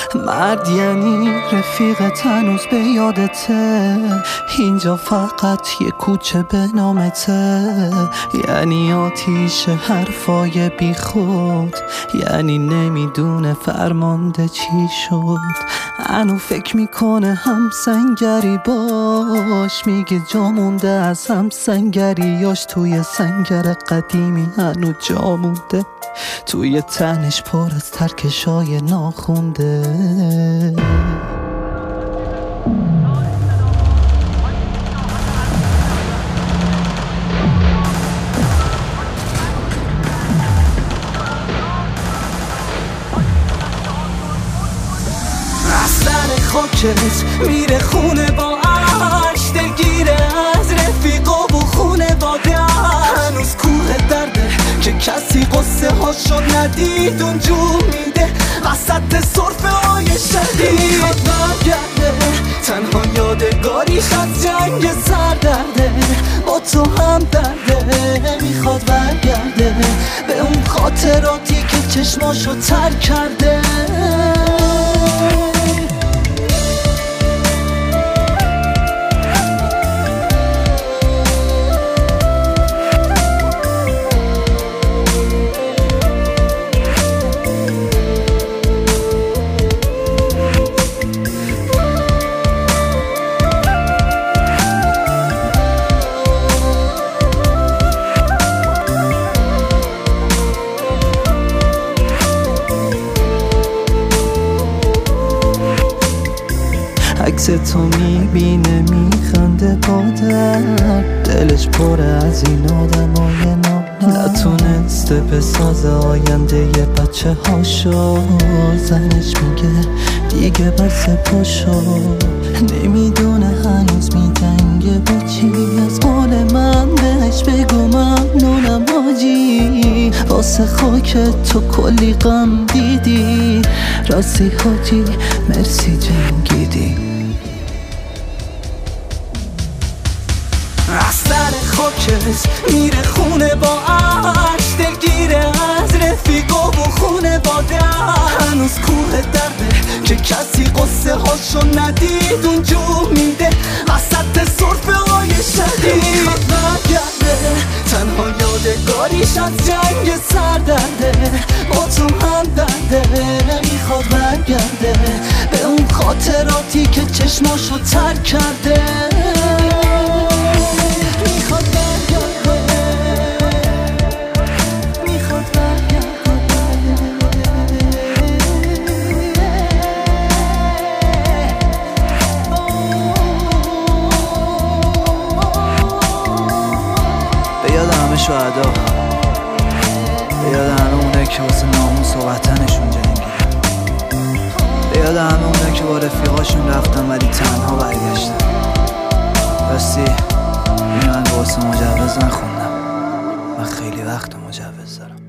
مرد یعنی رفیقت هنوز به یادته، اینجا فقط یه کوچه به نامته، یعنی آتیش حرفای بی خود، یعنی نمیدونه فرمانده چی شد. هنو فکر میکنه هم سنگری باش، میگه جا مونده از هم سنگریاش، توی سنگر قدیمی هنو جا مونده، توی تنش پر از ترکشای ناخونده. رفتن خاکت میره خونه با عشق، دلگیره از رفیقا و خونه باده، هنوز کوه درده که کسی قصه هاشو ندید اونجور میده وسط صرفه های شدید. میخواد برگرده تنها یادگاریش از جنگ سردرده، با تو هم درده. میخواد برگرده به اون خاطراتی که چشماشو تر کرده. عکس تو میبینه میخنده با درد، دلش پره از این آدمای نتونسته بسازه آینده یه بچه هاشو. زنش میگه دیگه بس پاشو، نمیدونه هنوز میدنگه با چی. از قول من بهش بگو ممنونم حاجی، واسه خاک تو کلی غم دیدی، راستی حاجی مرسی جنگیدی. رفتن خاکت میره خونه با عشق، دلگیره از رفیقا و خونه باده، هنوز کوه درده که کسی قصه هاشو ندید اونجور میده وسط صرفه های شدید. میخواد برگرده تنها یادگاریش از جنگ سردرده، با تو هم درده. میخواد برگرده به اون خاطراتی که چشماشو تر کرده. به یاد همه شهدا، به یاد همه اونه که واسه ناموس و وطنشون جنگیدن، به یاد همه اونه که با رفیقاشون رفتن ولی تنها برگشتن. راستی این من واسه مجوز نخوندم، من خیلی وقت مجوز دارم.